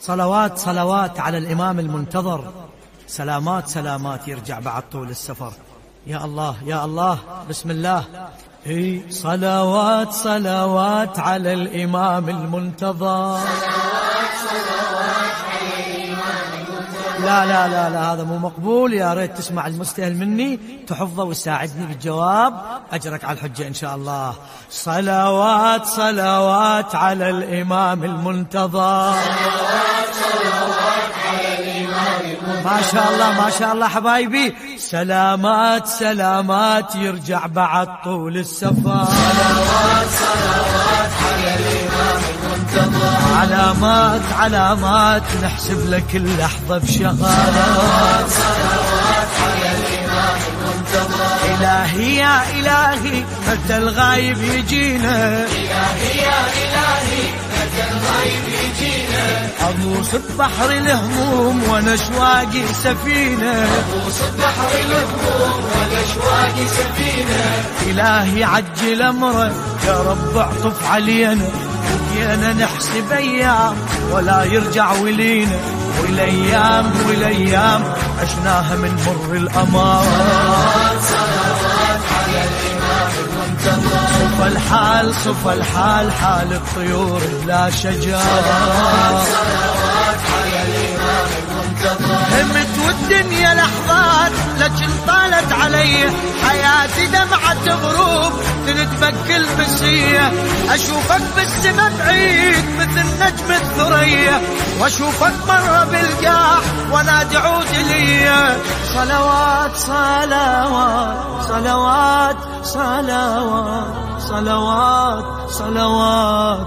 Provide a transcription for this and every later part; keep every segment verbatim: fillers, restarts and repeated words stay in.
صلوات صلوات على الإمام المنتظر، سلامات سلامات يرجع بعد طول السفر. يا الله يا الله، بسم الله. اي صلوات صلوات على الإمام المنتظر، صلوات صلوات على الإمام المنتظر. لا لا لا لا، هذا مو مقبول. يا ريت تسمع المستهل مني تحفظه وتساعدني بالجواب، أجرك على الحجة إن شاء الله. صلوات صلوات على الإمام المنتظر، صلوات صلوات على الإمام المنتظر. ما شاء الله ما شاء الله حبايبي. سلامات سلامات يرجع بعد طول السفر، صلوات صلوات على الإمام المنتظر. علامات علامات نحسب لك اللحظة بشهر، صلوات صلوات على الإمام المنتظر. إلهي يا إلهي متى الغايب يجينا، إلهي يا إلهي متى الغايب يجينا. أغوص ببحر الهموم وانا اشواقي سفينة، أغوص ببحر الهموم وانا اشواقي سفينة. إلهي عجل أمره يا رب اعطف علينا، بقينا نحسب أيام ولا يرجع ولينا، والأيام والأيام عشناها من مر الأمام. صلوات على الإمام المنتظر. صف الحال صف الحال حال الطيور بلا شجار، صلوات على الإمام المنتظر. همت والدنيا لحظات لكن طالت علي، حياتي دمعة غروب تنتبك المسية. أشوفك بالسما بعيد مثل نجم الثريا، وأشوفك مرة بالقاع ونادي عود لي. صلوات صلوات صلوات صلوات صلوات صلوات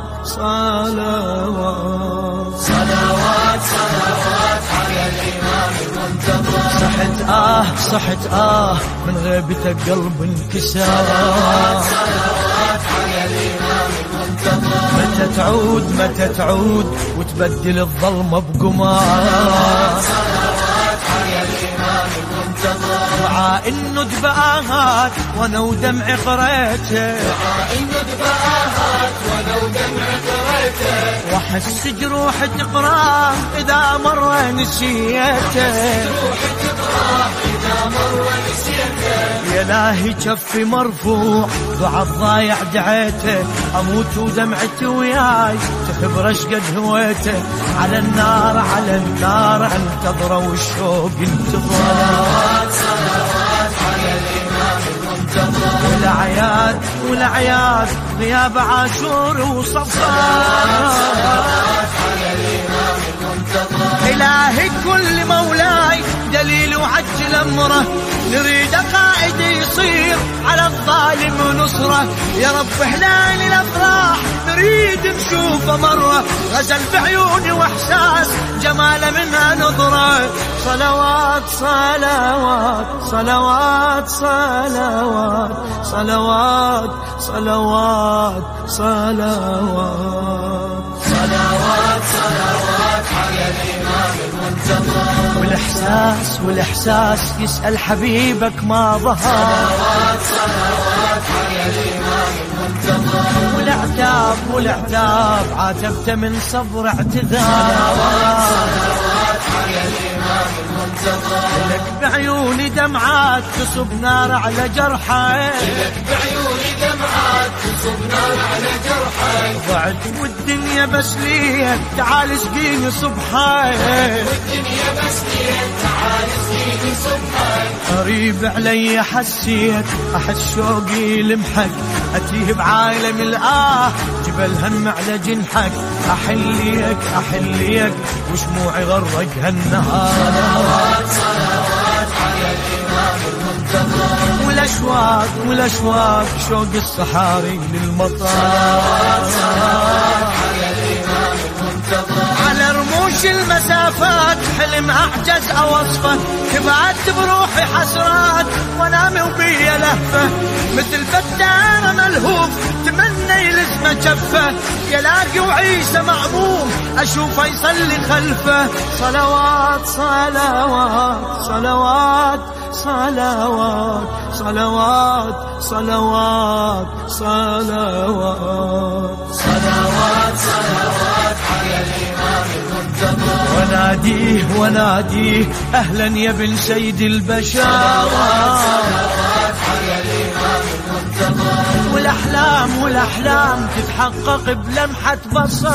صلوات صلوات صلوات على الإمام المنتظر. صحت آه صحت آه من غيبتك قلب انكسر. صلوات صلوات على الإمام المنتظر. متى تعود متى تعود وتبدل الظلمة بقمار. صلوات على الإمام المنتظر. دعاء الندبة آهات وانا ودمعي قريته، دعاء الندبة آهات وانا ودمعي قريته. واحس جروحي تقراه اذا مرة نسيته، روحي تقراه إذا مرة نسيته. يا لاهي كفي مرفوع دعاء الضايع دعيته، اموت ودمعتي وياي تخبر اشقد هويته. على النار على النار انتظره والشوق انتظر. صلوات صلوات على الإمام المنتظر. والأعياد والأعياد غياب عاشور وصفار. صلوات على الإمام المنتظر. إلهي كل مولاي دليل وعجل أمره، نريد قائد يصير على الظالم نصره. يا رب هلال الأفراح نريد نشوفه مرة، غزل بعيوني وإحساس جمال منها نظرة. صلوات صلوات صلوات صلوات صلوات صلوات صلوات صلوات صلوات على الإمام المنتظر. والإحساس والإحساس يسأل حبيبك ما ظهر. صلوات صلوات على الإمام المنتظر. والعتاب والعتاب عاتبت من صبر اعتذار. صلوات على الإمام المنتظر. لك بعيوني دمعات تصب نار على جرحي، لك بعيوني دمعات تصب نار على جرحي. ضعت والدنيا بس لي تعال اسقيني صبحي، والدنيا بس ليك تعال اسقيني صبحي. قريب علي حسيت احس شوقي لمحك، اتيه بعالم الآه جبل هم على جنحك. احليك احليك وشموعي غرق هالنهار. صلوات صلوات على الإمام المنتظر. والاشواق والاشواق شوق الصحاري للمطار. صلوات على الإمام المنتظر. على رموش المسافات حلم أعجز أوصفه، تبعت بروحي حسرات وانامي وبيا لهفة. مثل فتار ملهوف تمنى يلزمه جفه، يلاقي وعيسى مأموم أشوفه يصلي خلفه. صلوات صلوات صلوات صلوات صلوات صلوات صلوات صلوات صلوات على الإمام المنتظر. وناديه وناديه أهلا يا ابن سيد البشر. والأحلام والأحلام تتحقق بلمحة بصر.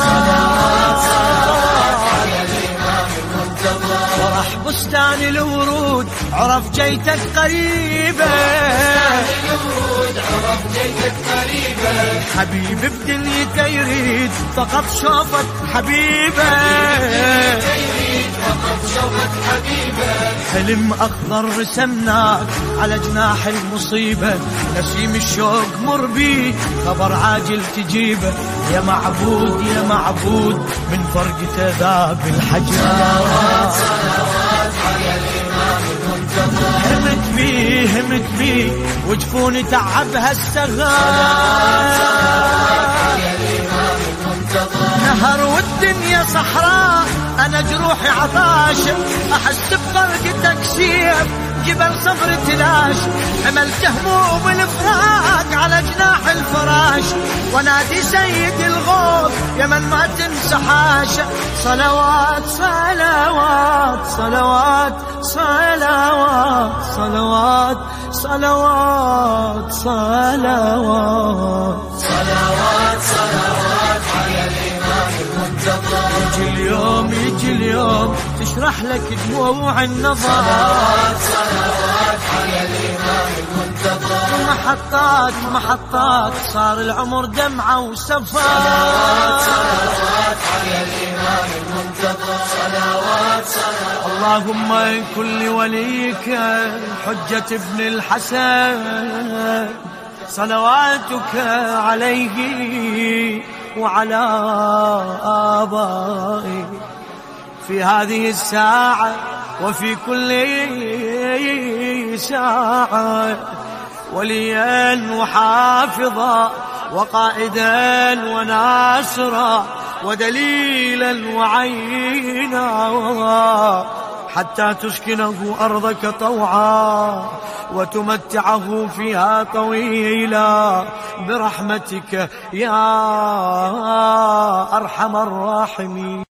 فرح بستان الورود عرف جيتك قريبة. حبيب بدنيته يريد فقط شوفك حبيبة. حلم أخضر رسمناك على جناح المصيبة. نسيم الشوق مر بي خبر عاجل تجيبه. يا معبود يا معبود من فرقته ذاب الحجر. همت بيه همت بيه وجفوني تعبها السغار. نهر والدنيا صحراء أنا جروحي عطاش. أحس بفرقتك سيف جبل صبر تلاش. حملت هموم الفراق على جناح الفراش. ونادي سيد الغوث يا من ما تنسحاش. صلوات صلوات صلوات صلوات صلوات صلوات صلوات صلوات صلوات على الإمام المنتظر. يجي اليوم يجي اليوم تشرح لك دموع النظر. صلوات صلوات على الإمام المنتظر. محطات محطات صار العمر دمعة وسفر. صلوات صلوات على الإمام المنتظر. صلوات صلوات. اللهم كل وليك حجة ابن الحسن صلواتك عليه وعلى آبائه في هذه الساعة وفي كل ساعة. وليا وحافظا وقائدا وناصرا ودليلا وعينا حتى تسكنه أرضك طوعا وتمتعه فيها طويلا برحمتك يا أرحم الراحمين.